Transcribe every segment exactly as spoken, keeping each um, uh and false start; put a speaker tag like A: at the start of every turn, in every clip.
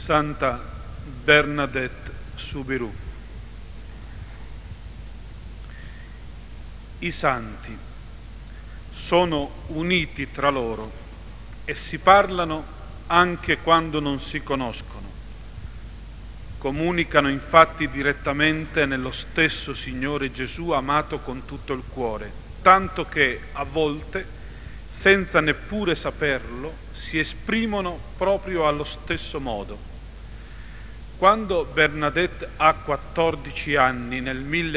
A: Santa Bernadette Soubirous. I santi sono uniti tra loro e si parlano anche quando non si conoscono. Comunicano infatti direttamente nello stesso Signore Gesù amato con tutto il cuore, tanto che a volte, senza neppure saperlo, si esprimono proprio allo stesso modo. Quando Bernadette ha quattordici anni nel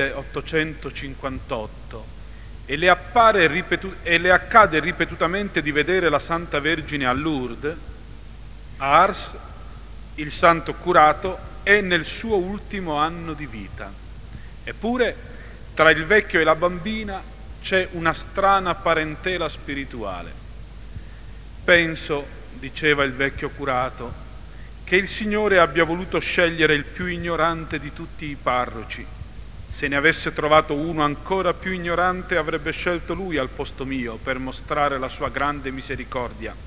A: milleottocentocinquantotto e le, appare ripetu- e le accade ripetutamente di vedere la Santa Vergine a Lourdes, a Ars, il santo curato è nel suo ultimo anno di vita. Eppure tra il vecchio e la bambina c'è una strana parentela spirituale. Penso, diceva il vecchio curato, che il Signore abbia voluto scegliere il più ignorante di tutti i parroci. Se ne avesse trovato uno ancora più ignorante, avrebbe scelto lui al posto mio per mostrare la sua grande misericordia.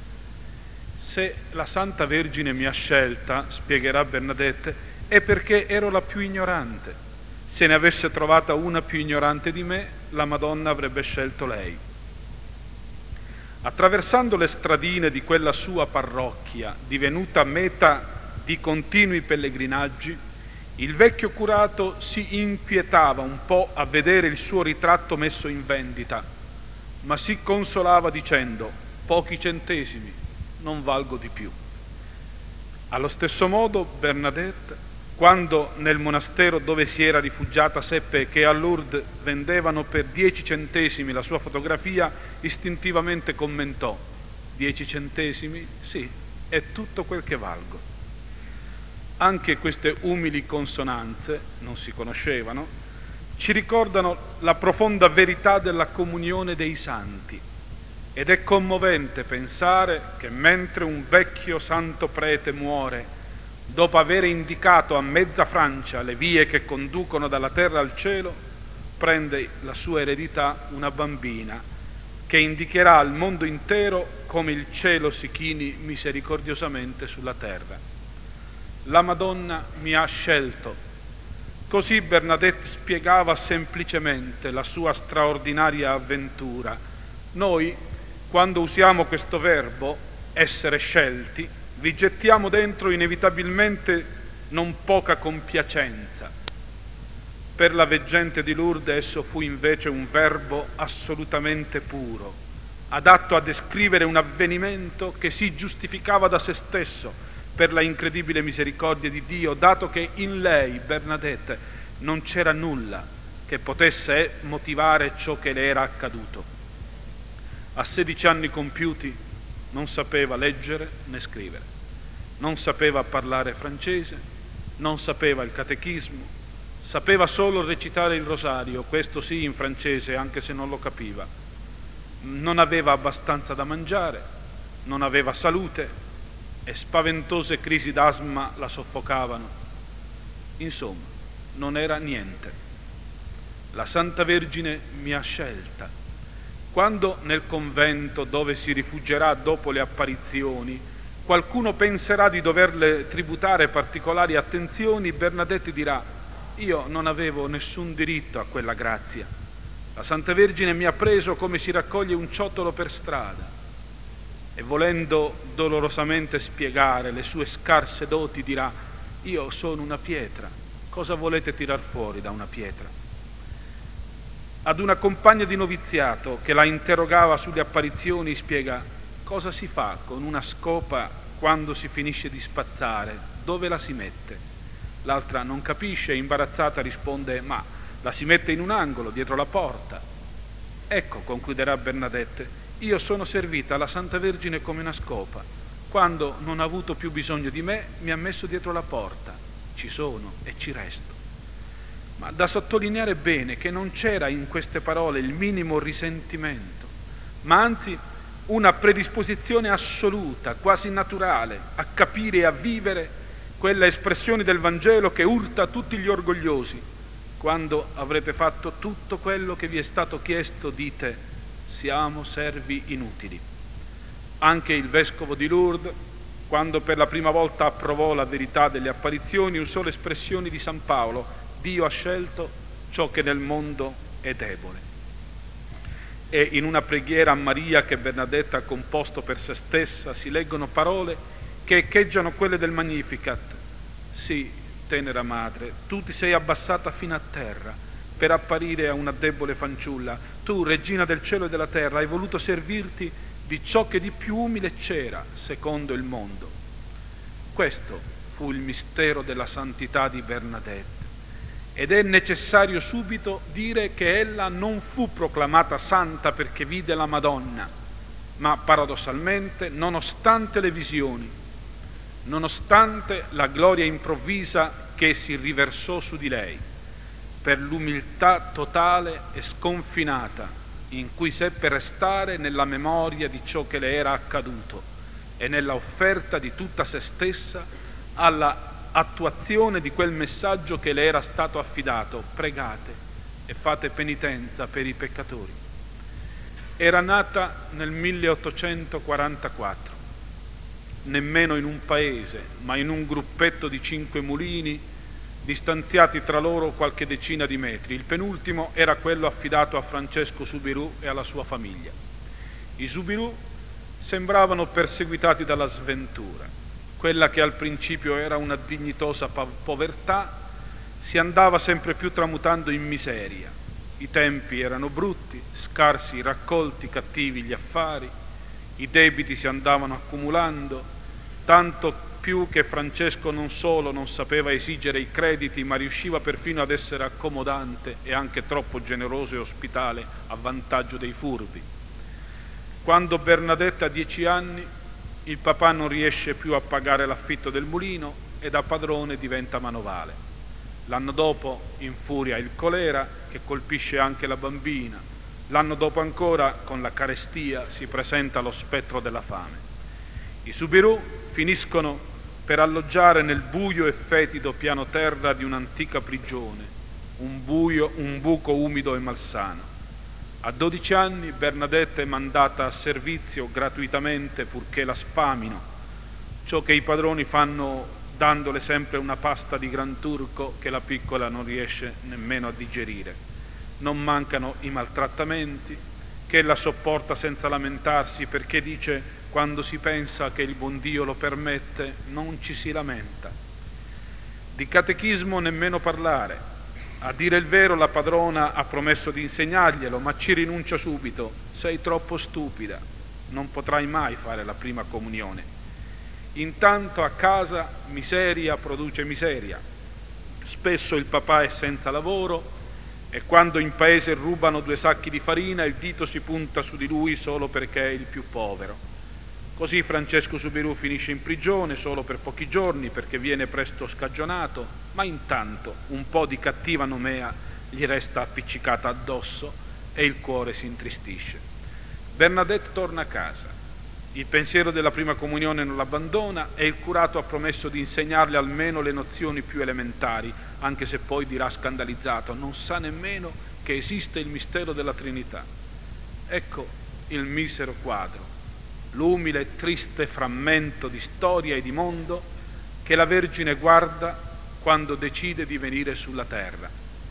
A: Se la Santa Vergine mi ha scelta, spiegherà Bernadette, è perché ero la più ignorante. Se ne avesse trovata una più ignorante di me, la Madonna avrebbe scelto lei. Attraversando le stradine di quella sua parrocchia, divenuta meta di continui pellegrinaggi, il vecchio curato si inquietava un po' a vedere il suo ritratto messo in vendita, ma si consolava dicendo: pochi centesimi, non valgo di più. Allo stesso modo Bernadette, quando nel monastero dove si era rifugiata seppe che a Lourdes vendevano per dieci centesimi la sua fotografia, istintivamente commentò: dieci centesimi? Sì, è tutto quel che valgo. Anche queste umili consonanze, non si conoscevano, ci ricordano la profonda verità della comunione dei santi. Ed è commovente pensare che mentre un vecchio santo prete muore, dopo aver indicato a mezza Francia le vie che conducono dalla terra al cielo, prende la sua eredità una bambina che indicherà al mondo intero come il cielo si chini misericordiosamente sulla terra. La Madonna mi ha scelto. Così Bernadette spiegava semplicemente la sua straordinaria avventura. Noi, quando usiamo questo verbo, essere scelti, vi gettiamo dentro inevitabilmente non poca compiacenza. Per la veggente di Lourdes esso fu invece un verbo assolutamente puro, adatto a descrivere un avvenimento che si giustificava da se stesso per la incredibile misericordia di Dio, dato che in lei, Bernadette, non c'era nulla che potesse motivare ciò che le era accaduto. A sedici anni compiuti non sapeva leggere né scrivere, non sapeva parlare francese, non sapeva il catechismo, sapeva solo recitare il rosario, questo sì in francese, anche se non lo capiva. Non aveva abbastanza da mangiare, non aveva salute e spaventose crisi d'asma la soffocavano. Insomma, non era niente. La Santa Vergine mi ha scelta. Quando nel convento dove si rifugierà dopo le apparizioni qualcuno penserà di doverle tributare particolari attenzioni, Bernadette dirà: io non avevo nessun diritto a quella grazia. La Santa Vergine mi ha preso come si raccoglie un ciottolo per strada. E volendo dolorosamente spiegare le sue scarse doti dirà: io sono una pietra, cosa volete tirar fuori da una pietra? Ad una compagna di noviziato che la interrogava sulle apparizioni spiega: cosa si fa con una scopa quando si finisce di spazzare? Dove la si mette? L'altra non capisce e imbarazzata risponde: ma la si mette in un angolo, dietro la porta. Ecco, concluderà Bernadette, io sono servita alla Santa Vergine come una scopa. Quando non ha avuto più bisogno di me, mi ha messo dietro la porta. Ci sono e ci resto. Ma da sottolineare bene che non c'era in queste parole il minimo risentimento, ma anzi una predisposizione assoluta, quasi naturale, a capire e a vivere quella espressione del Vangelo che urta tutti gli orgogliosi. Quando avrete fatto tutto quello che vi è stato chiesto, dite: siamo servi inutili. Anche il vescovo di Lourdes, quando per la prima volta approvò la verità delle apparizioni, usò l'espressione di San Paolo: Dio ha scelto ciò che nel mondo è debole. E in una preghiera a Maria che Bernadette ha composto per se stessa si leggono parole che echeggiano quelle del Magnificat. Sì, tenera madre, tu ti sei abbassata fino a terra per apparire a una debole fanciulla. Tu, regina del cielo e della terra, hai voluto servirti di ciò che di più umile c'era, secondo il mondo. Questo fu il mistero della santità di Bernadette. Ed è necessario subito dire che ella non fu proclamata santa perché vide la Madonna, ma paradossalmente, nonostante le visioni, nonostante la gloria improvvisa che si riversò su di lei, per l'umiltà totale e sconfinata in cui seppe restare nella memoria di ciò che le era accaduto e nella offerta di tutta se stessa alla attuazione di quel messaggio che le era stato affidato: pregate e fate penitenza per i peccatori. Era nata nel milleottocentoquarantaquattro, nemmeno in un paese, ma in un gruppetto di cinque mulini distanziati tra loro qualche decina di metri. Il penultimo era quello affidato a Francesco Subirú e alla sua famiglia. I Subirú sembravano perseguitati dalla sventura. Quella che al principio era una dignitosa povertà si andava sempre più tramutando in miseria. I tempi erano brutti, scarsi i raccolti, cattivi gli affari, i debiti si andavano accumulando, tanto più che Francesco non solo non sapeva esigere i crediti, ma riusciva perfino ad essere accomodante e anche troppo generoso e ospitale a vantaggio dei furbi. Quando Bernadette ha dieci anni, il papà non riesce più a pagare l'affitto del mulino e da padrone diventa manovale. L'anno dopo infuria il colera, che colpisce anche la bambina. L'anno dopo ancora, con la carestia, si presenta lo spettro della fame. I Subirú finiscono per alloggiare nel buio e fetido piano terra di un'antica prigione, un, buio, un buco umido e malsano. A dodici anni Bernadette è mandata a servizio gratuitamente purché la spamino, ciò che i padroni fanno dandole sempre una pasta di gran turco che la piccola non riesce nemmeno a digerire. Non mancano i maltrattamenti, che ella sopporta senza lamentarsi, perché dice: quando si pensa che il buon Dio lo permette, non ci si lamenta. Di catechismo nemmeno parlare. A dire il vero, la padrona ha promesso di insegnarglielo, ma ci rinuncia subito. Sei troppo stupida, non potrai mai fare la prima comunione. Intanto a casa miseria produce miseria. Spesso il papà è senza lavoro e quando in paese rubano due sacchi di farina il dito si punta su di lui solo perché è il più povero. Così Francesco Subirú finisce in prigione solo per pochi giorni perché viene presto scagionato, ma intanto un po' di cattiva nomea gli resta appiccicata addosso e il cuore si intristisce. Bernadette torna a casa. Il pensiero della prima comunione non l'abbandona e il curato ha promesso di insegnarle almeno le nozioni più elementari, anche se poi dirà scandalizzato: non sa nemmeno che esiste il mistero della Trinità. Ecco il misero quadro, l'umile e triste frammento di storia e di mondo che la Vergine guarda quando decide di venire sulla terra.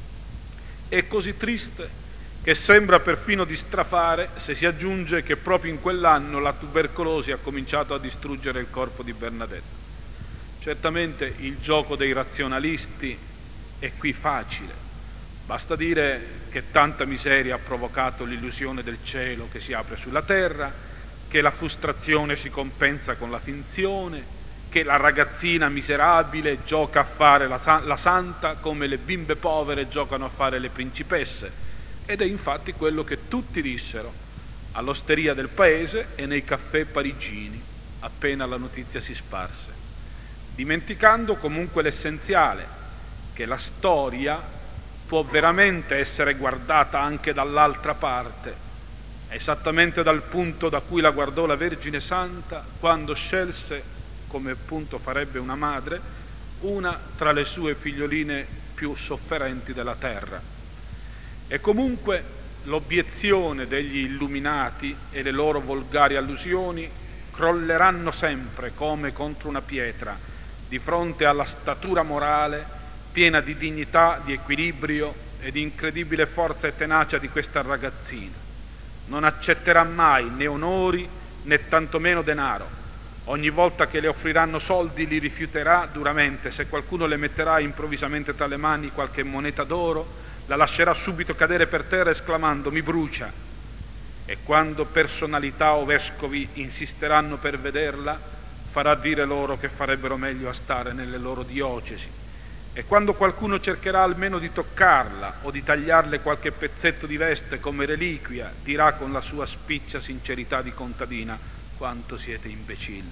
A: È così triste che sembra perfino di strafare se si aggiunge che proprio in quell'anno la tubercolosi ha cominciato a distruggere il corpo di Bernadette. Certamente il gioco dei razionalisti è qui facile. Basta dire che tanta miseria ha provocato l'illusione del cielo che si apre sulla terra, che la frustrazione si compensa con la finzione, che la ragazzina miserabile gioca a fare la, la santa come le bimbe povere giocano a fare le principesse. Ed è infatti quello che tutti dissero all'osteria del paese e nei caffè parigini appena la notizia si sparse, dimenticando comunque l'essenziale, che la storia può veramente essere guardata anche dall'altra parte, esattamente dal punto da cui la guardò la Vergine Santa quando scelse, come appunto farebbe una madre, una tra le sue figlioline più sofferenti della terra. E comunque l'obiezione degli illuminati e le loro volgari allusioni crolleranno sempre come contro una pietra di fronte alla statura morale piena di dignità, di equilibrio e di incredibile forza e tenacia di questa ragazzina. Non accetterà mai né onori né tantomeno denaro. Ogni volta che le offriranno soldi li rifiuterà duramente. Se qualcuno le metterà improvvisamente tra le mani qualche moneta d'oro, la lascerà subito cadere per terra esclamando «mi brucia». E quando personalità o vescovi insisteranno per vederla, farà dire loro che farebbero meglio a stare nelle loro diocesi. E quando qualcuno cercherà almeno di toccarla o di tagliarle qualche pezzetto di veste come reliquia, dirà con la sua spiccia sincerità di contadina: quanto siete imbecilli.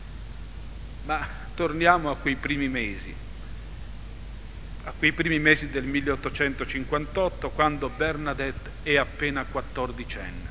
A: Ma torniamo a quei primi mesi, a quei primi mesi del milleottocentocinquantotto, quando Bernadette è appena quattordicenne.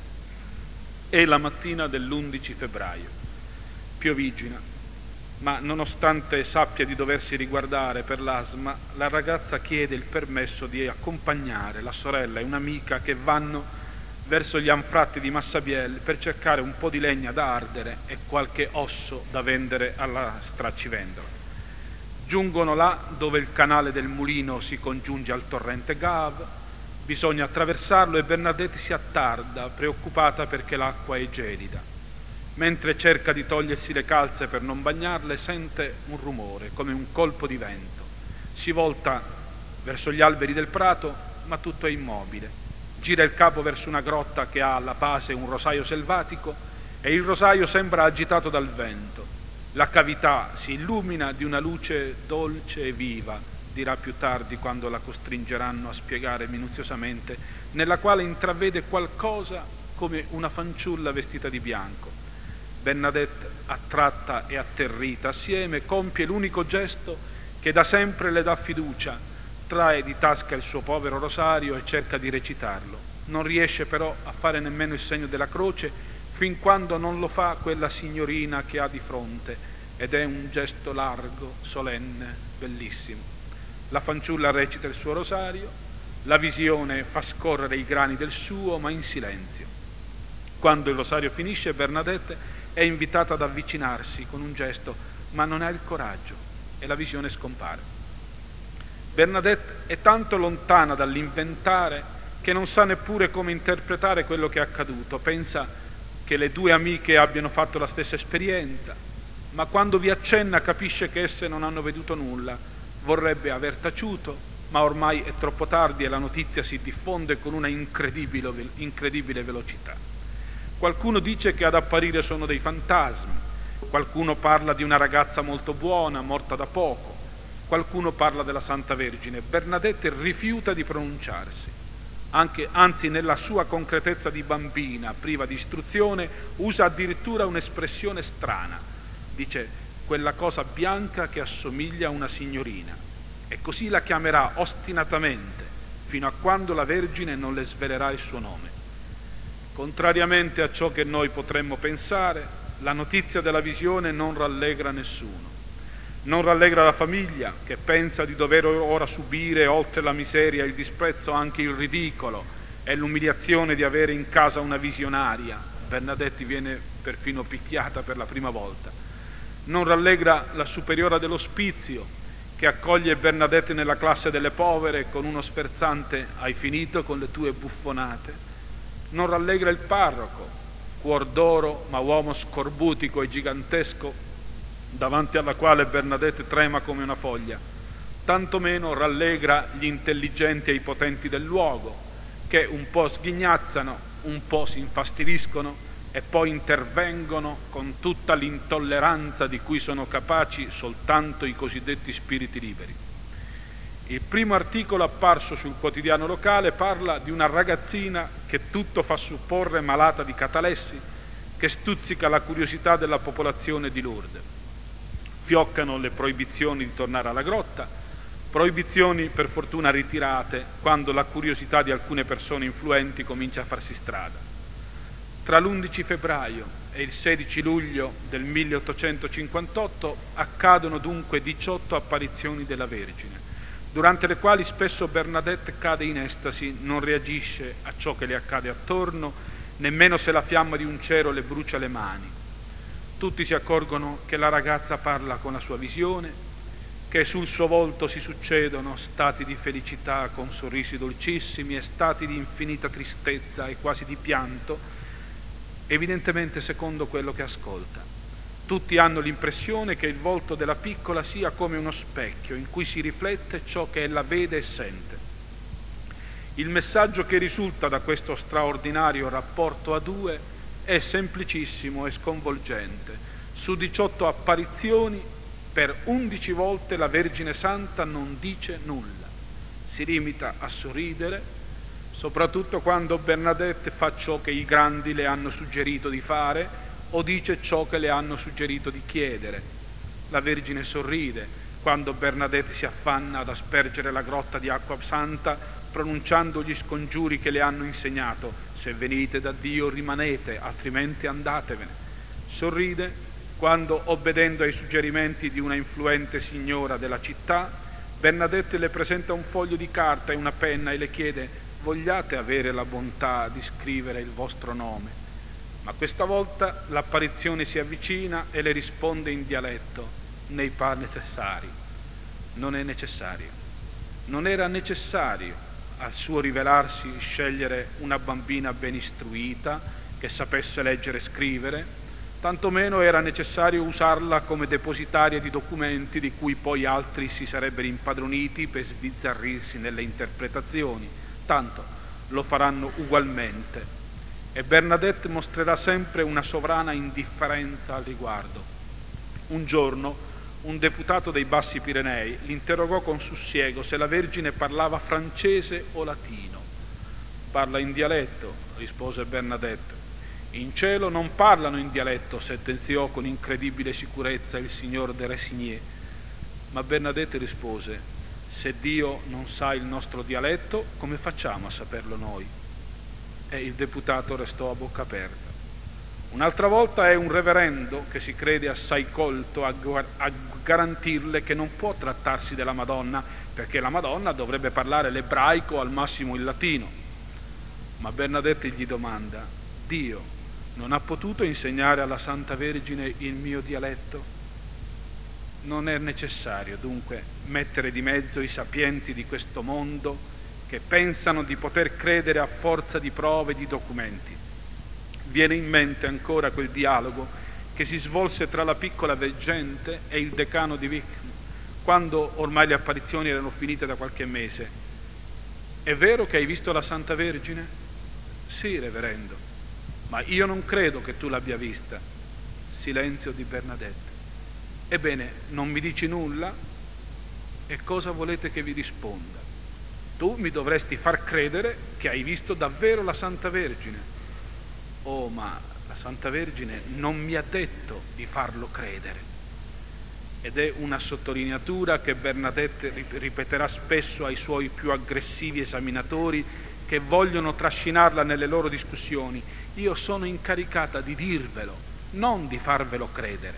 A: È la mattina dell'undici febbraio. Piovigina, ma nonostante sappia di doversi riguardare per l'asma, la ragazza chiede il permesso di accompagnare la sorella e un'amica che vanno verso gli anfratti di Massabielle per cercare un po' di legna da ardere e qualche osso da vendere alla straccivendola. Giungono là dove il canale del mulino si congiunge al torrente Gav, bisogna attraversarlo e Bernadette si attarda, preoccupata perché l'acqua è gelida. Mentre cerca di togliersi le calze per non bagnarle, sente un rumore, come un colpo di vento. Si volta verso gli alberi del prato, ma tutto è immobile. Gira il capo verso una grotta che ha alla base un rosaio selvatico e il rosaio sembra agitato dal vento. La cavità si illumina di una luce dolce e viva, dirà più tardi quando la costringeranno a spiegare minuziosamente, nella quale intravede qualcosa come una fanciulla vestita di bianco. Bernadette, attratta e atterrita assieme, compie l'unico gesto che da sempre le dà fiducia, trae di tasca il suo povero rosario e cerca di recitarlo. Non riesce però a fare nemmeno il segno della croce fin quando non lo fa quella signorina che ha di fronte, ed è un gesto largo, solenne, bellissimo. La fanciulla recita il suo rosario, la visione fa scorrere i grani del suo, ma in silenzio. Quando il rosario finisce, Bernadette è invitata ad avvicinarsi con un gesto, ma non ha il coraggio e la visione scompare. Bernadette è tanto lontana dall'inventare che non sa neppure come interpretare quello che è accaduto. Pensa che le due amiche abbiano fatto la stessa esperienza, ma quando vi accenna capisce che esse non hanno veduto nulla. Vorrebbe aver taciuto, ma ormai è troppo tardi e la notizia si diffonde con una incredibile, incredibile velocità. Qualcuno dice che ad apparire sono dei fantasmi, qualcuno parla di una ragazza molto buona, morta da poco, qualcuno parla della Santa Vergine. Bernadette rifiuta di pronunciarsi. Anche, anzi, nella sua concretezza di bambina, priva di istruzione, usa addirittura un'espressione strana. Dice quella cosa bianca che assomiglia a una signorina, e così la chiamerà ostinatamente fino a quando la Vergine non le svelerà il suo nome. Contrariamente a ciò che noi potremmo pensare, la notizia della visione non rallegra nessuno. Non rallegra la famiglia, che pensa di dover ora subire, oltre la miseria e il disprezzo, anche il ridicolo e l'umiliazione di avere in casa una visionaria. Bernadette viene perfino picchiata per la prima volta. Non rallegra la superiora dell'ospizio, che accoglie Bernadette nella classe delle povere con uno sferzante «hai finito con le tue buffonate?». Non rallegra il parroco, cuor d'oro ma uomo scorbutico e gigantesco, davanti alla quale Bernadette trema come una foglia. Tantomeno rallegra gli intelligenti e i potenti del luogo, che un po' sghignazzano, un po' si infastidiscono e poi intervengono con tutta l'intolleranza di cui sono capaci soltanto i cosiddetti spiriti liberi. Il primo articolo apparso sul quotidiano locale parla di una ragazzina che tutto fa supporre malata di catalessi, che stuzzica la curiosità della popolazione di Lourdes. Fioccano le proibizioni di tornare alla grotta, proibizioni per fortuna ritirate quando la curiosità di alcune persone influenti comincia a farsi strada. Tra l'undici febbraio e il sedici luglio del milleottocentocinquantotto accadono dunque diciotto apparizioni della Vergine, durante le quali spesso Bernadette cade in estasi, non reagisce a ciò che le accade attorno, nemmeno se la fiamma di un cero le brucia le mani. Tutti si accorgono che la ragazza parla con la sua visione, che sul suo volto si succedono stati di felicità con sorrisi dolcissimi e stati di infinita tristezza e quasi di pianto, evidentemente secondo quello che ascolta. Tutti hanno l'impressione che il volto della piccola sia come uno specchio in cui si riflette ciò che ella vede e sente. Il messaggio che risulta da questo straordinario rapporto a due è semplicissimo e sconvolgente. Su diciotto apparizioni, per undici volte la Vergine Santa non dice nulla. Si limita a sorridere, soprattutto quando Bernadette fa ciò che i grandi le hanno suggerito di fare o dice ciò che le hanno suggerito di chiedere. La Vergine sorride quando Bernadette si affanna ad aspergere la grotta di acqua santa pronunciando gli scongiuri che le hanno insegnato: se venite da Dio rimanete, altrimenti andatevene. Sorride quando, obbedendo ai suggerimenti di una influente signora della città, Bernadette le presenta un foglio di carta e una penna e le chiede: vogliate avere la bontà di scrivere il vostro nome? Ma questa volta l'apparizione si avvicina e le risponde in dialetto: nei pas necessari. Non è necessario. Non era necessario al suo rivelarsi scegliere una bambina ben istruita che sapesse leggere e scrivere, tantomeno era necessario usarla come depositaria di documenti di cui poi altri si sarebbero impadroniti per sbizzarrirsi nelle interpretazioni. Tanto lo faranno ugualmente. E Bernadette mostrerà sempre una sovrana indifferenza al riguardo. Un giorno un deputato dei Bassi Pirenei l'interrogò con sussiego se la Vergine parlava francese o latino. Parla in dialetto, rispose Bernadette. In cielo non parlano in dialetto, sentenziò con incredibile sicurezza il signor de Resigné. Ma Bernadette rispose: se Dio non sa il nostro dialetto, come facciamo a saperlo noi? E il deputato restò a bocca aperta. Un'altra volta è un reverendo che si crede assai colto a, a garantirle che non può trattarsi della Madonna, perché la Madonna dovrebbe parlare l'ebraico, al massimo il latino. Ma Bernadette gli domanda: Dio non ha potuto insegnare alla Santa Vergine il mio dialetto? Non è necessario, dunque, mettere di mezzo i sapienti di questo mondo che pensano di poter credere a forza di prove e di documenti. Viene in mente ancora quel dialogo che si svolse tra la piccola veggente e il decano di Vic, quando ormai le apparizioni erano finite da qualche mese. È vero che hai visto la Santa Vergine? Sì, reverendo, ma io non credo che tu l'abbia vista. Silenzio di Bernadette. Ebbene, non mi dici nulla? E cosa volete che vi risponda? Tu mi dovresti far credere che hai visto davvero la Santa Vergine. Oh, ma la Santa Vergine non mi ha detto di farlo credere. Ed è una sottolineatura che Bernadette ripeterà spesso ai suoi più aggressivi esaminatori che vogliono trascinarla nelle loro discussioni. Io sono incaricata di dirvelo, non di farvelo credere.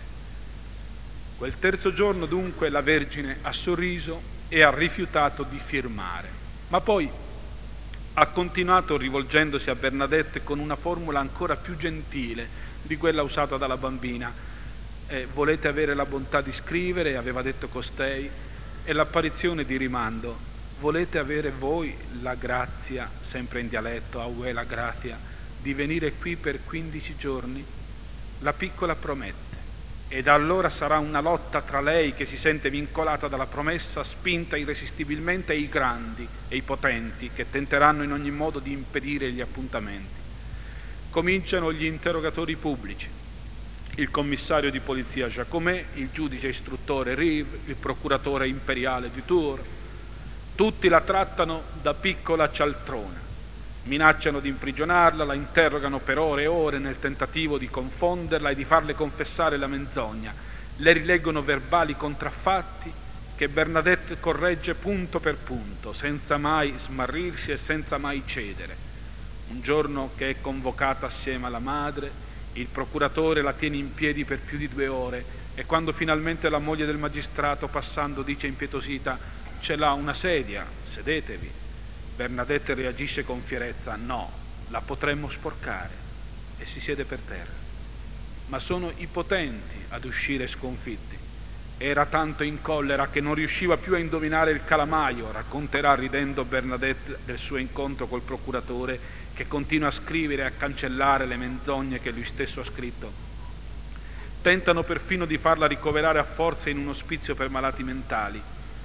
A: Quel terzo giorno, dunque, la Vergine ha sorriso e ha rifiutato di firmare. Ma poi ha continuato rivolgendosi a Bernadette con una formula ancora più gentile di quella usata dalla bambina. Eh, volete avere la bontà di scrivere, aveva detto costei, e l'apparizione di rimando: volete avere voi la grazia, sempre in dialetto, a voi la grazia, di venire qui per quindici giorni? La piccola promette. Ed allora sarà una lotta tra lei, che si sente vincolata dalla promessa, spinta irresistibilmente, e i grandi e i potenti, che tenteranno in ogni modo di impedire gli appuntamenti. Cominciano gli interrogatori pubblici. Il commissario di polizia Jacomet, il giudice istruttore Rive, il procuratore imperiale du Tour. Tutti la trattano da piccola cialtrona. Minacciano di imprigionarla, la interrogano per ore e ore nel tentativo di confonderla e di farle confessare la menzogna. Le rileggono verbali contraffatti che Bernadette corregge punto per punto, senza mai smarrirsi e senza mai cedere. Un giorno che è convocata assieme alla madre, il procuratore la tiene in piedi per più di due ore e quando finalmente la moglie del magistrato, passando, dice impietosita: «Ce l'ha una sedia, sedetevi». Bernadette reagisce con fierezza: «No, la potremmo sporcare», e si siede per terra. ma sono i potenti ad uscire sconfitti. Era tanto in collera che non riusciva più a indovinare il calamaio, racconterà ridendo Bernadette del suo incontro col procuratore, che continua a scrivere e a cancellare le menzogne che lui stesso ha scritto. Tentano perfino di farla ricoverare a forza in un ospizio per malati mentali,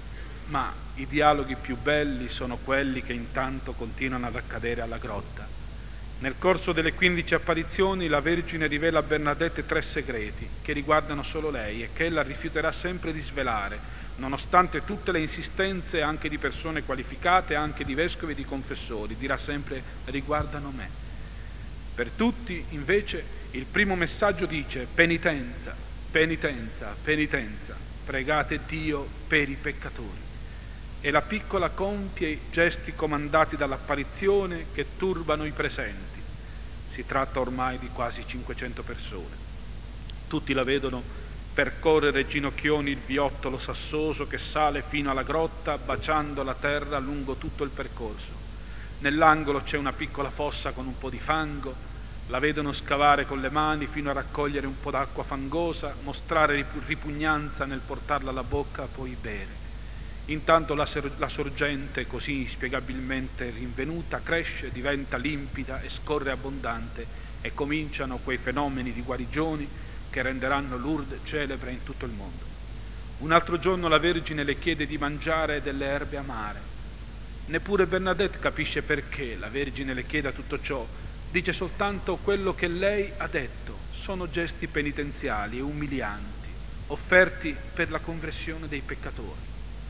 A: ma i dialoghi più belli sono quelli che intanto continuano ad accadere alla grotta. Nel corso delle quindici apparizioni la Vergine rivela a Bernadette tre segreti che riguardano solo lei e che ella rifiuterà sempre di svelare, nonostante tutte le insistenze anche di persone qualificate, anche di vescovi e di confessori. Dirà sempre: riguardano me. Per tutti, invece, il primo messaggio dice: penitenza, penitenza, penitenza, pregate Dio per i peccatori. E la piccola compie gesti comandati dall'apparizione che turbano i presenti. Si tratta ormai di quasi cinquecento persone. Tutti la vedono percorrere ginocchioni il viottolo sassoso che sale fino alla grotta, baciando la terra lungo tutto il percorso. Nell'angolo c'è una piccola fossa con un po' di fango, la vedono scavare con le mani fino a raccogliere un po' d'acqua fangosa, mostrare ripugnanza nel portarla alla bocca, poi bere. Intanto la, ser- la sorgente, così inspiegabilmente rinvenuta, cresce, diventa limpida e scorre abbondante, e cominciano quei fenomeni di guarigioni che renderanno Lourdes celebre in tutto il mondo. Un altro giorno la Vergine le chiede di mangiare delle erbe amare. Neppure Bernadette capisce perché la Vergine le chieda tutto ciò. Dice soltanto quello che lei ha detto: sono gesti penitenziali e umilianti, offerti per la conversione dei peccatori.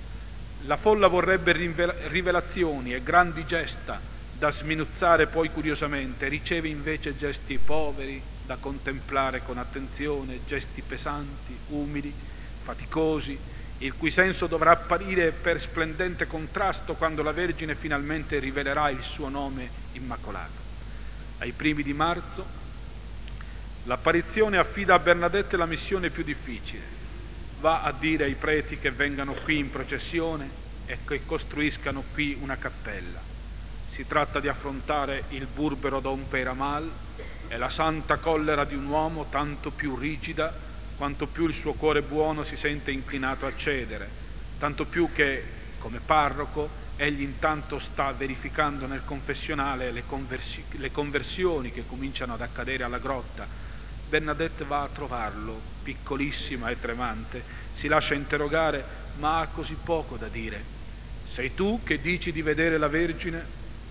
A: La folla vorrebbe rivelazioni e grandi gesta da sminuzzare poi curiosamente, riceve invece gesti poveri da contemplare con attenzione, gesti pesanti, umili, faticosi, il cui senso dovrà apparire per splendente contrasto quando la Vergine finalmente rivelerà il suo nome immacolato. Ai primi di marzo l'apparizione affida a Bernadette la missione più difficile. Va a dire ai preti che vengano qui in processione e che costruiscano qui una cappella. Si tratta di affrontare il burbero Don Peyramal e la santa collera di un uomo tanto più rigida quanto più il suo cuore buono si sente inclinato a cedere, tanto più che, come parroco, egli intanto sta verificando nel confessionale le, conversi- le conversioni che cominciano ad accadere alla grotta. Bernadette va a trovarlo, piccolissima e tremante, si lascia interrogare, ma ha così poco da dire. Sei tu che dici di vedere la Vergine?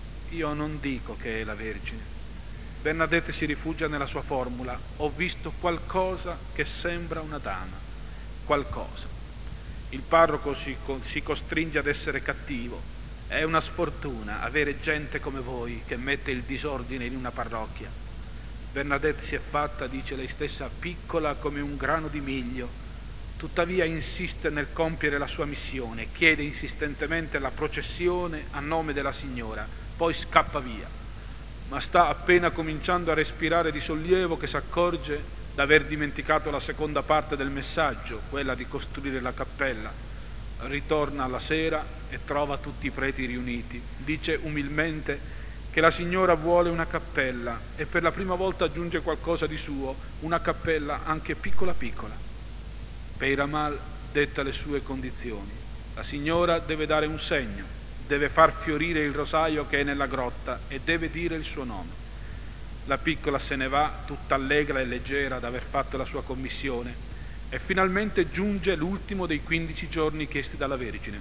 A: Io non dico che è la Vergine. Bernadette si rifugia nella sua formula: ho visto qualcosa che sembra una dama. Qualcosa. Il parroco si, si costringe ad essere cattivo. È una sfortuna avere gente come voi che mette il disordine in una parrocchia. Bernadette si è fatta, dice lei stessa, piccola come un grano di miglio, tuttavia insiste nel compiere la sua missione, chiede insistentemente la processione a nome della Signora, poi scappa via, ma sta appena cominciando a respirare di sollievo che si accorge d'aver dimenticato la seconda parte del messaggio, quella di costruire la cappella. Ritorna alla sera e trova tutti i preti riuniti. Dice umilmente che la Signora vuole una cappella e per la prima volta aggiunge qualcosa di suo, una cappella anche piccola piccola. Peyramal detta le sue condizioni. La Signora deve dare un segno, deve far fiorire il rosaio che è nella grotta e deve dire il suo nome. La piccola se ne va, tutta allegra e leggera d'aver fatto la sua commissione, e finalmente giunge l'ultimo dei quindici giorni chiesti dalla Vergine.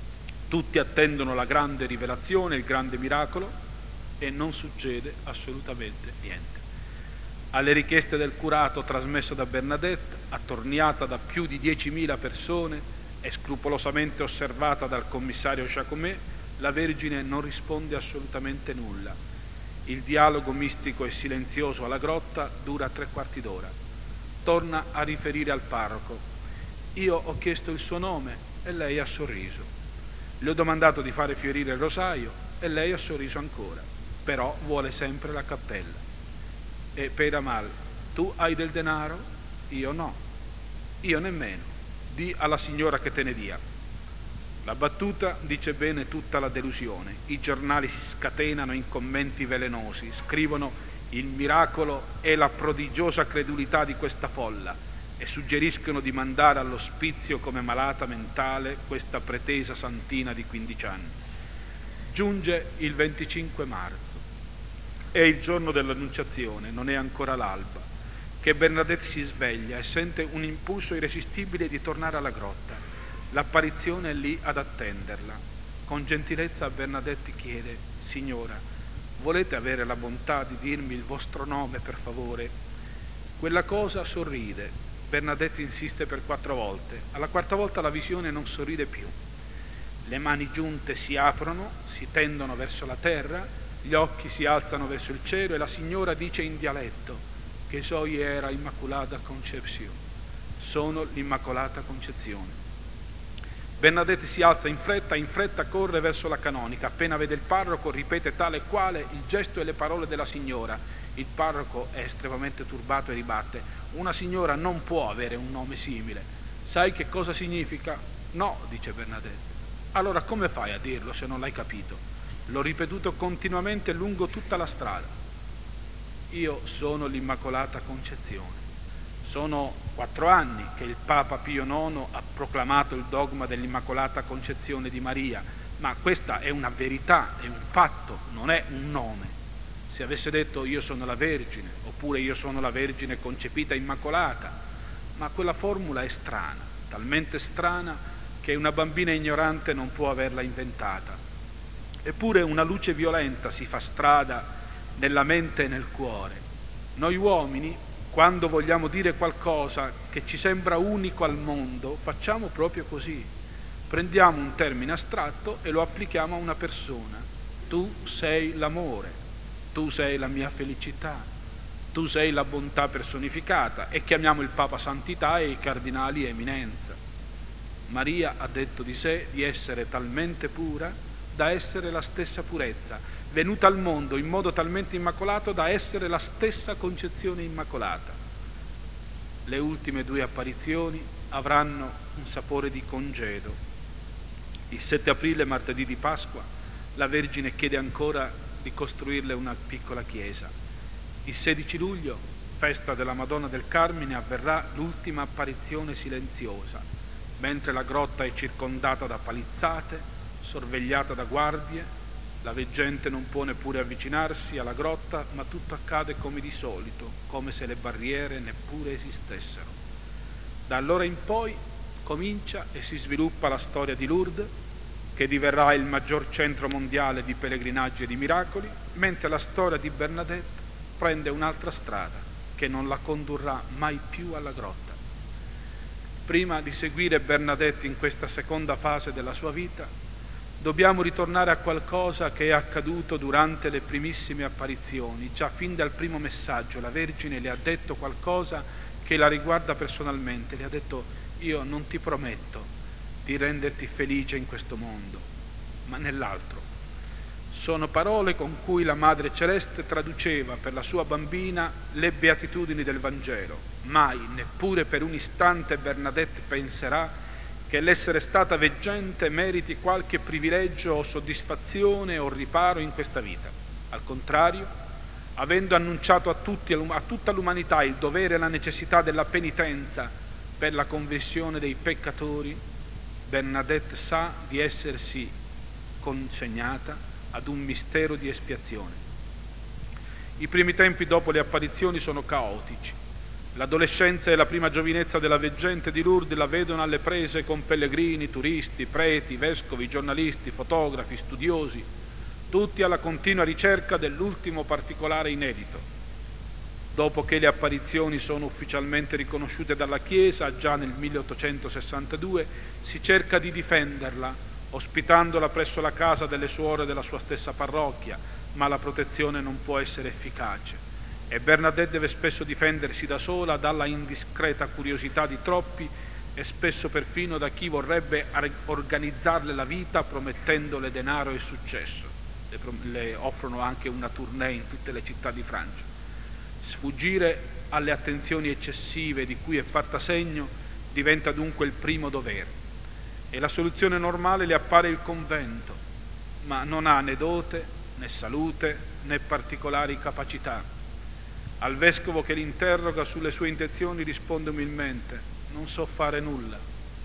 A: Tutti attendono la grande rivelazione, il grande miracolo, e non succede assolutamente niente. Alle richieste del curato trasmesso da Bernadette, attorniata da più di diecimila persone e scrupolosamente osservata dal commissario Jacomet, la Vergine non risponde assolutamente nulla. Il dialogo mistico e silenzioso alla grotta dura tre quarti d'ora. Torna a riferire al parroco: io ho chiesto il suo nome e lei ha sorriso. Le ho domandato di fare fiorire il rosaio e lei ha sorriso ancora, però vuole sempre la cappella. E Peyramal: tu hai del denaro? Io no. Io nemmeno. Di alla signora che te ne dia. La battuta dice bene tutta la delusione. I giornali si scatenano in commenti velenosi, scrivono: Il miracolo è la prodigiosa credulità di questa folla e suggeriscono di mandare all'ospizio come malata mentale questa pretesa santina di quindici anni. Giunge il venticinque marzo. È il giorno dell'Annunciazione, non è ancora l'alba, che Bernadette si sveglia e sente un impulso irresistibile di tornare alla grotta. L'apparizione è lì ad attenderla. Con gentilezza Bernadette chiede: «Signora, volete avere la bontà di dirmi il vostro nome, per favore?» Quella cosa sorride. Bernadette insiste per quattro volte. Alla quarta volta la visione non sorride più. Le mani giunte si aprono, si tendono verso la terra, gli occhi si alzano verso il cielo e la signora dice in dialetto che soy era Immaculata Concepción. Sono l'Immacolata Concezione. Bernadette si alza in fretta, in fretta corre verso la canonica. Appena vede il parroco ripete tale e quale il gesto e le parole della signora. Il parroco è estremamente turbato e ribatte: «Una signora non può avere un nome simile. Sai che cosa significa?» «No», dice Bernadette. «Allora come fai a dirlo se non l'hai capito?» «L'ho ripetuto continuamente lungo tutta la strada. Io sono l'Immacolata Concezione. Sono quattro anni che il Papa Pio nono ha proclamato il dogma dell'Immacolata Concezione di Maria, ma questa è una verità, è un fatto, non è un nome. Se avesse detto io sono la Vergine, oppure io sono la Vergine concepita Immacolata, ma quella formula è strana, talmente strana che una bambina ignorante non può averla inventata. Eppure una luce violenta si fa strada nella mente e nel cuore. Noi uomini, quando vogliamo dire qualcosa che ci sembra unico al mondo, facciamo proprio così. Prendiamo un termine astratto e lo applichiamo a una persona. Tu sei l'amore, tu sei la mia felicità, tu sei la bontà personificata, e chiamiamo il Papa santità e i cardinali eminenza. Maria ha detto di sé di essere talmente pura da essere la stessa purezza, venuta al mondo in modo talmente immacolato da essere la stessa concezione immacolata. Le ultime due apparizioni avranno un sapore di congedo. Il sette aprile, martedì di Pasqua, la Vergine chiede ancora di costruirle una piccola chiesa. Il sedici luglio, festa della Madonna del Carmine, avverrà l'ultima apparizione silenziosa, mentre la grotta è circondata da palizzate, sorvegliata da guardie. La veggente non può neppure avvicinarsi alla grotta, ma tutto accade come di solito, come se le barriere neppure esistessero. Da allora in poi comincia e si sviluppa la storia di Lourdes, che diverrà il maggior centro mondiale di pellegrinaggi e di miracoli, mentre la storia di Bernadette prende un'altra strada che non la condurrà mai più alla grotta. Prima di seguire Bernadette in questa seconda fase della sua vita, dobbiamo ritornare a qualcosa che è accaduto durante le primissime apparizioni. Già fin dal primo messaggio la Vergine le ha detto qualcosa che la riguarda personalmente. Le ha detto: io non ti prometto di renderti felice in questo mondo, ma nell'altro. Sono parole con cui la Madre Celeste traduceva per la sua bambina le beatitudini del Vangelo. Mai, neppure per un istante, Bernadette penserà che l'essere stata veggente meriti qualche privilegio o soddisfazione o riparo in questa vita. Al contrario, avendo annunciato a tutti, a tutta l'umanità il dovere e la necessità della penitenza per la conversione dei peccatori, Bernadette sa di essersi consegnata ad un mistero di espiazione. I primi tempi dopo le apparizioni sono caotici. L'adolescenza e la prima giovinezza della veggente di Lourdes la vedono alle prese con pellegrini, turisti, preti, vescovi, giornalisti, fotografi, studiosi, tutti alla continua ricerca dell'ultimo particolare inedito. Dopo che le apparizioni sono ufficialmente riconosciute dalla Chiesa, già nel milleottocentosessantadue, si cerca di difenderla, ospitandola presso la casa delle suore della sua stessa parrocchia, ma la protezione non può essere efficace e Bernadette deve spesso difendersi da sola dalla indiscreta curiosità di troppi e spesso perfino da chi vorrebbe organizzarle la vita promettendole denaro e successo. Le, le offrono anche una tournée in tutte le città di Francia. Sfuggire alle attenzioni eccessive di cui è fatta segno diventa dunque il primo dovere. E la soluzione normale le appare il convento, ma non ha né dote, né salute, né particolari capacità. Al vescovo che l'interroga sulle sue intenzioni risponde umilmente: non so fare nulla,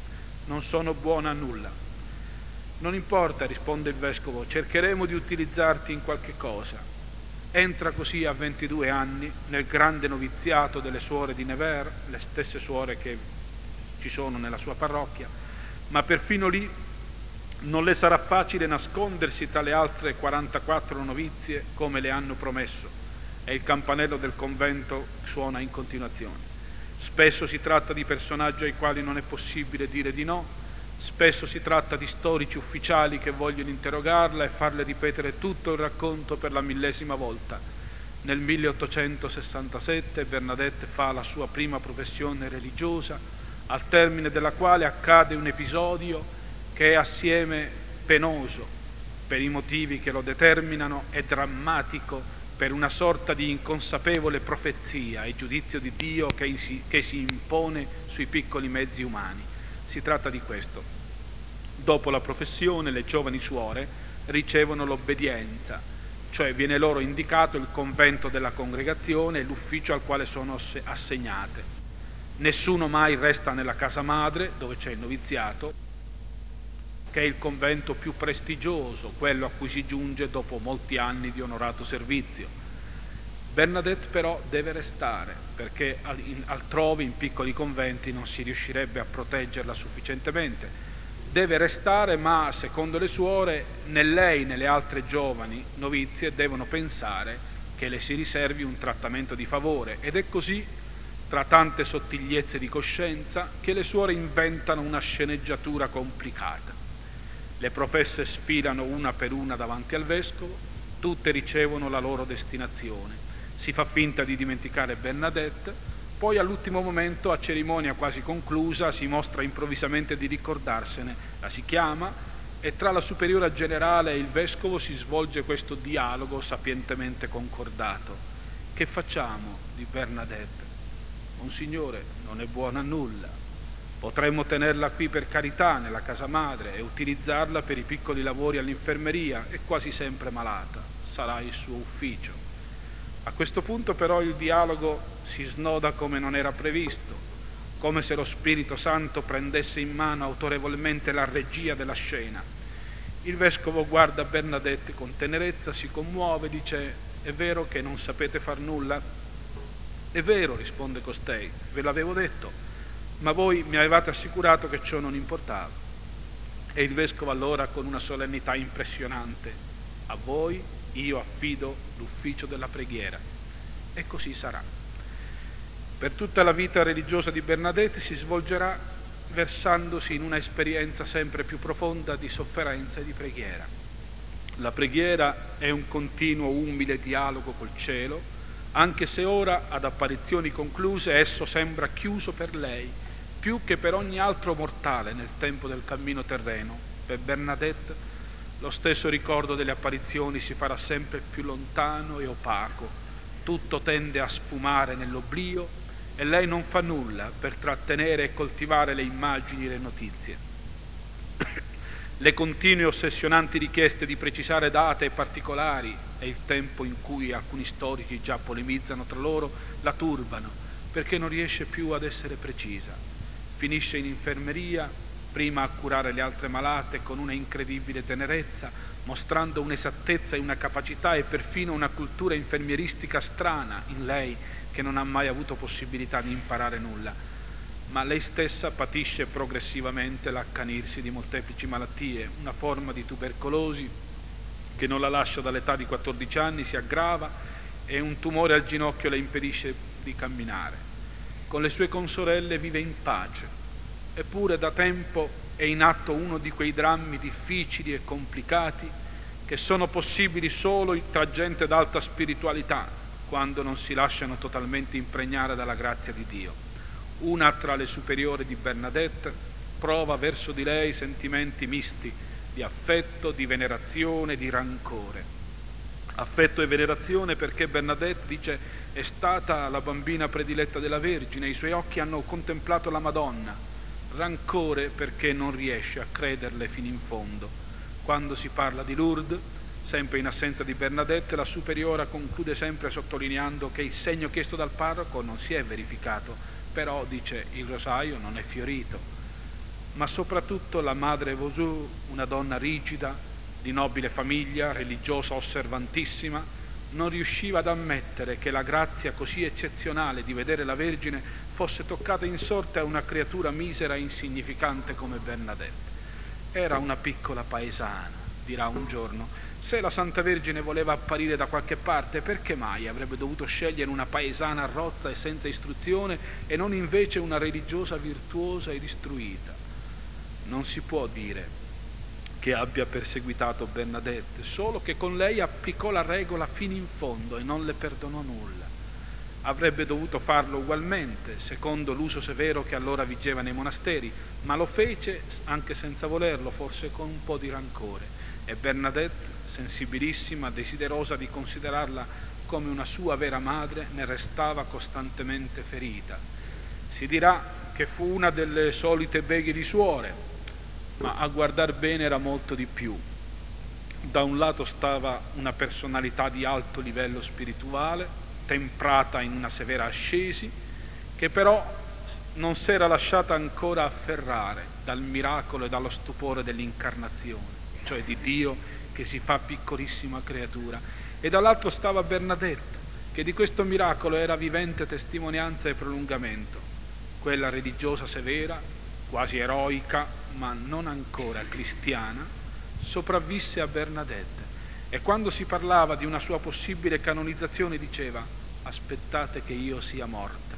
A: non sono buona a nulla. Non importa, risponde il vescovo, cercheremo di utilizzarti in qualche cosa. Entra così a ventidue anni nel grande noviziato delle suore di Nevers, le stesse suore che ci sono nella sua parrocchia, ma perfino lì non le sarà facile nascondersi tra le altre quarantaquattro novizie come le hanno promesso, e il campanello del convento suona in continuazione. Spesso si tratta di personaggi ai quali non è possibile dire di no, spesso si tratta di storici ufficiali che vogliono interrogarla e farle ripetere tutto il racconto per la millesima volta. Nel milleottocentosessantasette Bernadette fa la sua prima professione religiosa, al termine della quale accade un episodio che è assieme penoso per i motivi che lo determinano e drammatico per una sorta di inconsapevole profezia e giudizio di Dio che si, che si impone sui piccoli mezzi umani. Si tratta di questo. Dopo la professione le giovani suore ricevono l'obbedienza, cioè viene loro indicato il convento della congregazione e l'ufficio al quale sono assegnate. Nessuno mai resta nella casa madre, dove c'è il noviziato, che è il convento più prestigioso, quello a cui si giunge dopo molti anni di onorato servizio. Bernadette però deve restare, perché altrove in piccoli conventi non si riuscirebbe a proteggerla sufficientemente. Deve restare, ma secondo le suore né lei né le altre giovani novizie devono pensare che le si riservi un trattamento di favore, ed è così, tra tante sottigliezze di coscienza, che le suore inventano una sceneggiatura complicata. Le professe sfilano una per una davanti al vescovo, tutte ricevono la loro destinazione. Si fa finta di dimenticare Bernadette, poi all'ultimo momento, a cerimonia quasi conclusa, si mostra improvvisamente di ricordarsene, la si chiama e tra la superiora generale e il vescovo si svolge questo dialogo sapientemente concordato. Che facciamo di Bernadette? Monsignore, non è buona a nulla. Potremmo tenerla qui per carità nella casa madre e utilizzarla per i piccoli lavori all'infermeria, è quasi sempre malata, sarà il suo ufficio. A questo punto però il dialogo si snoda come non era previsto, come se lo Spirito Santo prendesse in mano autorevolmente la regia della scena. Il vescovo guarda Bernadette con tenerezza, si commuove, dice: è vero che non sapete far nulla? È vero, risponde costei, ve l'avevo detto, ma voi mi avevate assicurato che ciò non importava. E il vescovo allora, con una solennità impressionante: a voi io affido l'ufficio della preghiera. E così sarà. Per tutta la vita religiosa di Bernadette si svolgerà versandosi in una esperienza sempre più profonda di sofferenza e di preghiera. La preghiera è un continuo umile dialogo col cielo, anche se ora, ad apparizioni concluse, esso sembra chiuso per lei, più che per ogni altro mortale nel tempo del cammino terreno. Per Bernadette lo stesso ricordo delle apparizioni si farà sempre più lontano e opaco, tutto tende a sfumare nell'oblio e lei non fa nulla per trattenere e coltivare le immagini e le notizie. Le continue ossessionanti richieste di precisare date e particolari e il tempo in cui alcuni storici già polemizzano tra loro la turbano, perché non riesce più ad essere precisa. Finisce in infermeria, prima a curare le altre malate con una incredibile tenerezza, mostrando un'esattezza e una capacità e perfino una cultura infermieristica strana in lei, che non ha mai avuto possibilità di imparare nulla. Ma lei stessa patisce progressivamente l'accanirsi di molteplici malattie, una forma di tubercolosi che non la lascia dall'età di quattordici anni, si aggrava e un tumore al ginocchio le impedisce di camminare. Con le sue consorelle vive in pace, eppure da tempo è in atto uno di quei drammi difficili e complicati che sono possibili solo tra gente d'alta spiritualità, quando non si lasciano totalmente impregnare dalla grazia di Dio. Una tra le superiori di Bernadette prova verso di lei sentimenti misti di affetto, di venerazione, di rancore. Affetto e venerazione perché Bernadette, dice, è stata la bambina prediletta della Vergine, i suoi occhi hanno contemplato la Madonna. Rancore perché non riesce a crederle fino in fondo. Quando si parla di Lourdes Sempre in assenza di Bernadette, la superiora conclude sempre sottolineando che il segno chiesto dal parroco non si è verificato, però, dice, il rosario non è fiorito. Ma soprattutto la madre Vauzou, una donna rigida, di nobile famiglia, religiosa osservantissima, non riusciva ad ammettere che la grazia così eccezionale di vedere la Vergine fosse toccata in sorte a una creatura misera e insignificante come Bernadette. Era una piccola paesana, dirà un giorno. Se la Santa Vergine voleva apparire da qualche parte, perché mai avrebbe dovuto scegliere una paesana rozza e senza istruzione e non invece una religiosa virtuosa ed istruita? Non si può dire che abbia perseguitato Bernadette, solo che con lei applicò la regola fino in fondo e non le perdonò nulla. Avrebbe dovuto farlo ugualmente, secondo l'uso severo che allora vigeva nei monasteri, ma lo fece anche senza volerlo, forse con un po' di rancore. E Bernadette, sensibilissima, desiderosa di considerarla come una sua vera madre, ne restava costantemente ferita. Si dirà che fu una delle solite beghe di suore, ma a guardar bene era molto di più. Da un lato stava una personalità di alto livello spirituale, temprata in una severa ascesi, che però non s'era lasciata ancora afferrare dal miracolo e dallo stupore dell'incarnazione, cioè di Dio che si fa piccolissima creatura, e dall'altro stava Bernadette, che di questo miracolo era vivente testimonianza e prolungamento, quella religiosa severa, quasi eroica, ma non ancora cristiana, sopravvisse a Bernadette, e quando si parlava di una sua possibile canonizzazione diceva: aspettate che io sia morta.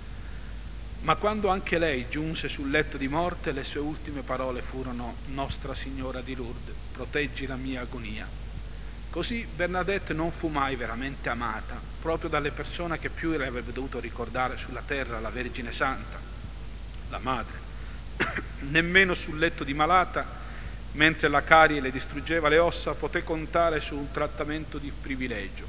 A: Ma quando anche lei giunse sul letto di morte, le sue ultime parole furono: Nostra Signora di Lourdes, proteggi la mia agonia. Così Bernadette non fu mai veramente amata, proprio dalle persone che più le avrebbe dovuto ricordare sulla terra la Vergine Santa, la madre. Nemmeno sul letto di malata, mentre la carie le distruggeva le ossa, poté contare su un trattamento di privilegio.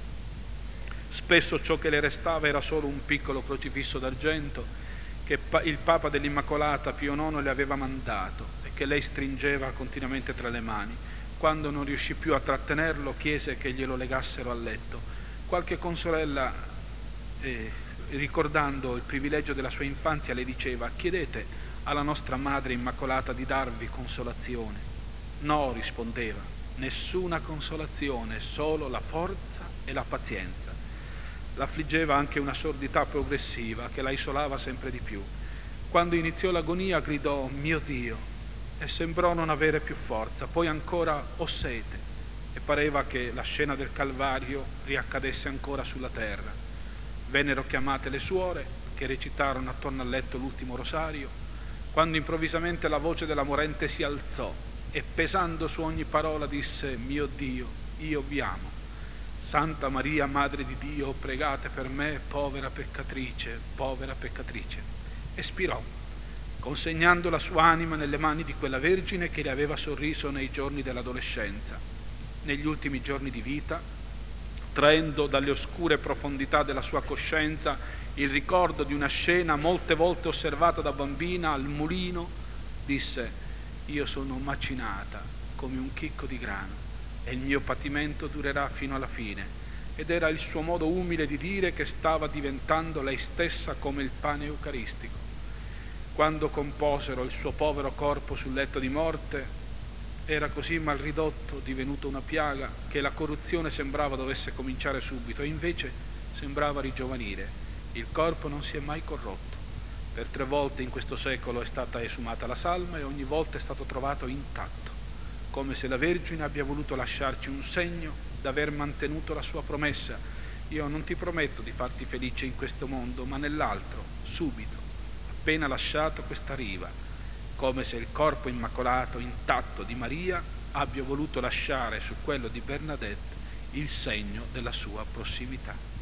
A: Spesso ciò che le restava era solo un piccolo crocifisso d'argento che il Papa dell'Immacolata Pio nono le aveva mandato e che lei stringeva continuamente tra le mani. Quando non riuscì più a trattenerlo, chiese che glielo legassero al letto. Qualche consorella, eh, ricordando il privilegio della sua infanzia, le diceva: chiedete alla nostra Madre Immacolata di darvi consolazione. No, rispondeva, nessuna consolazione, solo la forza e la pazienza. L'affliggeva anche una sordità progressiva che la isolava sempre di più. Quando iniziò l'agonia gridò: mio Dio, e sembrò non avere più forza. Poi ancora: ho sete, e pareva che la scena del Calvario riaccadesse ancora sulla terra. Vennero chiamate le suore, che recitarono attorno al letto l'ultimo rosario, quando improvvisamente la voce della morente si alzò e, pesando su ogni parola, disse: mio Dio, io vi amo. Santa Maria, Madre di Dio, pregate per me, povera peccatrice, povera peccatrice. Espirò, consegnando la sua anima nelle mani di quella Vergine che le aveva sorriso nei giorni dell'adolescenza. Negli ultimi giorni di vita, traendo dalle oscure profondità della sua coscienza il ricordo di una scena molte volte osservata da bambina al mulino, disse: io sono macinata come un chicco di grano e il mio patimento durerà fino alla fine. Ed era il suo modo umile di dire che stava diventando lei stessa come il pane eucaristico. Quando composero il suo povero corpo sul letto di morte, era così mal ridotto, divenuto una piaga, che la corruzione sembrava dovesse cominciare subito, e invece sembrava rigiovanire. Il corpo non si è mai corrotto. Per tre volte in questo secolo è stata esumata la salma e ogni volta è stato trovato intatto, come se la Vergine abbia voluto lasciarci un segno d'aver mantenuto la sua promessa: io non ti prometto di farti felice in questo mondo, ma nell'altro, subito, appena lasciato questa riva, come se il corpo immacolato, intatto di Maria abbia voluto lasciare su quello di Bernadette il segno della sua prossimità.